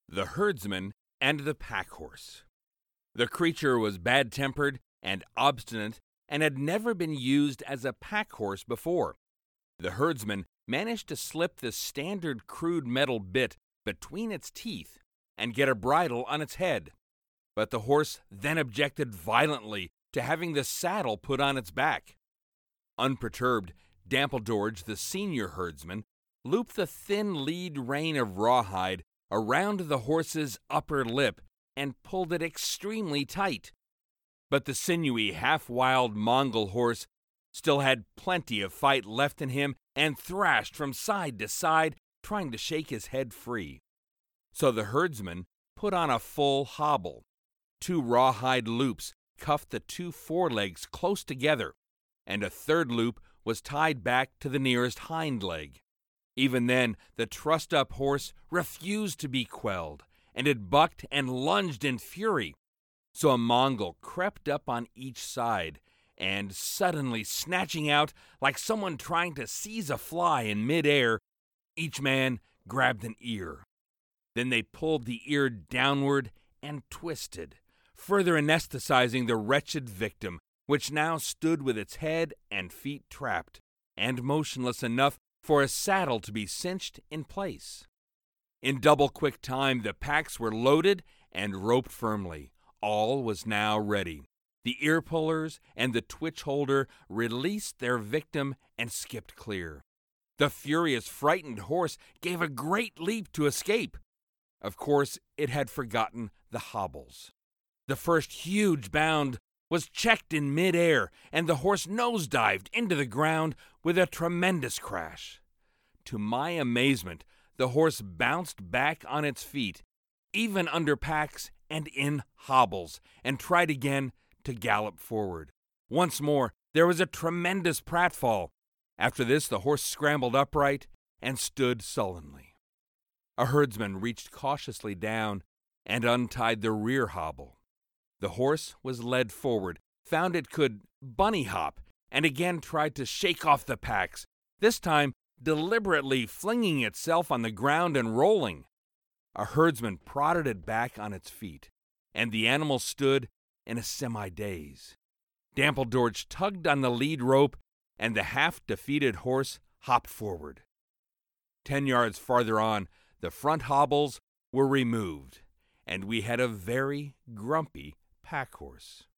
The Herdsman and the Pack Horse. The creature was bad-tempered and obstinate and had never been used as a pack horse before. The herdsman managed to slip the standard crude metal bit between its teeth and get a bridle on its head. But the horse then objected violently to having the saddle put on its back. Unperturbed, Dampledorge, the senior herdsman, looped the thin lead rein of rawhide around the horse's upper lip and pulled it extremely tight. But the sinewy, half-wild Mongol horse still had plenty of fight left in him and thrashed from side to side, trying to shake his head free. So the herdsman put on a full hobble. 2 rawhide loops cuffed the 2 forelegs close together, and a third loop was tied back to the nearest hind leg. Even then, the trussed-up horse refused to be quelled, and it bucked and lunged in fury. So a Mongol crept up on each side, and suddenly snatching out like someone trying to seize a fly in midair, each man grabbed an ear. Then they pulled the ear downward and twisted, further anesthetizing the wretched victim, which now stood with its head and feet trapped, and motionless enough for a saddle to be cinched in place. In double-quick time, the packs were loaded and roped firmly. All was now ready. The ear-pullers and the twitch-holder released their victim and skipped clear. The furious, frightened horse gave a great leap to escape. Of course, it had forgotten the hobbles. The first huge bound was checked in midair, and the horse nosedived into the ground with a tremendous crash. To my amazement, the horse bounced back on its feet, even under packs and in hobbles, and tried again to gallop forward. Once more, there was a tremendous pratfall. After this, the horse scrambled upright and stood sullenly. A herdsman reached cautiously down and untied the rear hobble. The horse was led forward, found it could bunny hop, and again tried to shake off the packs, this time deliberately flinging itself on the ground and rolling. A herdsman prodded it back on its feet, and the animal stood in a semi-daze. Dampledorge tugged on the lead rope, and the half-defeated horse hopped forward. 10 yards farther on, the front hobbles were removed, and we had a very grumpy pack horse.